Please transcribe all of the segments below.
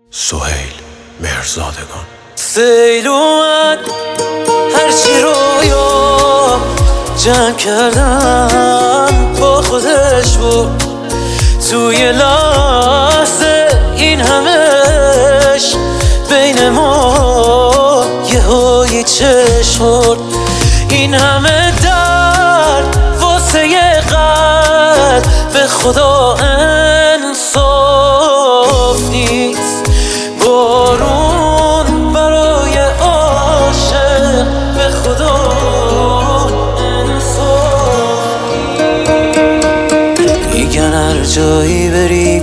سهیل مهرزادگان. سیل اومد هرچی رویا جمع کردم با خودش بود توی لحظه این همش بین ما یه چشم خورد. این همه درد واسه یه قلب به خدا انصاف نیست. بارون برای عاشق به خدا انصاف نیست. میگن هر جایی بری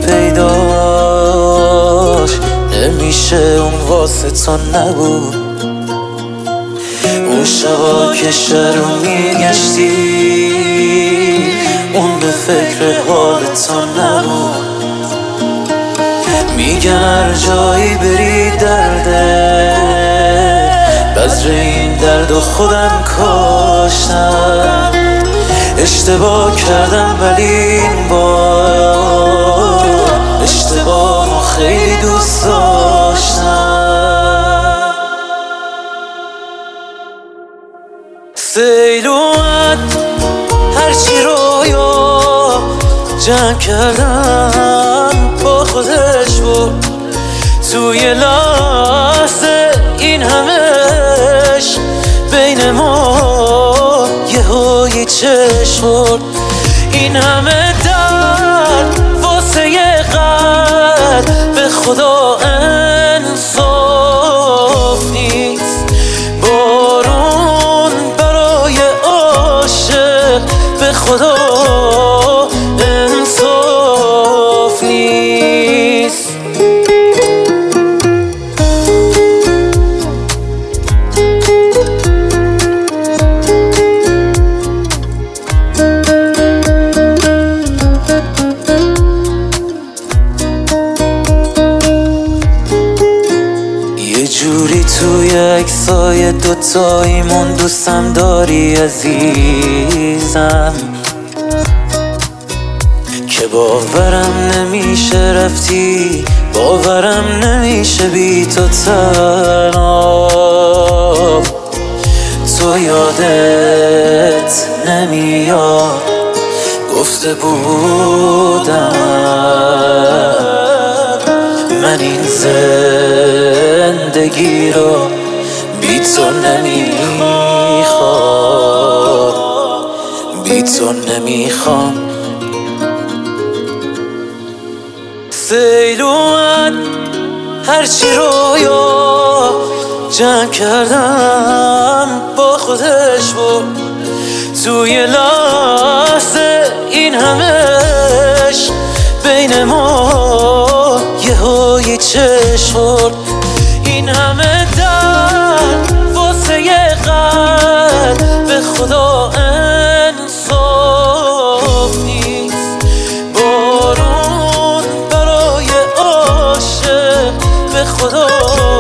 پیداش نمیشه، اون واسه تو نبود. اون شبا که شهر رو میگشتی اون به فکر حال تو نبود. میگن هر جایی بری درده، بذر این درد و خودم کاشتم. اشتباه کردم ولی این بار اشتباه خیلی دوست داشتم. سیل اومد هرچی رویا جمع کردم با خودش بود توی لحظه این همش بین ما یه چشم خورد. این همه درد واسه یه قلب به خدا انصاف نیست. بارون برای عاشق به خدا انصاف نیست. یه جوری توی عکسای دوتاییمون دوستم داری عزیزم، که باورم نمیشه رفتی، باورم نمیشه بی تو تنها. تو یادت نمیاد گفته بودم من این زندگی رو بی تو نمیخوام، بی تو نمیخوام. سیل اومد هرچی رویا جمع کردم با خودش بود توی لحظه این همش بین ما یه چشم خورد. این همه درد واسه یه قلب به خدا انصاف نیست. بارون برای عاشق به خدا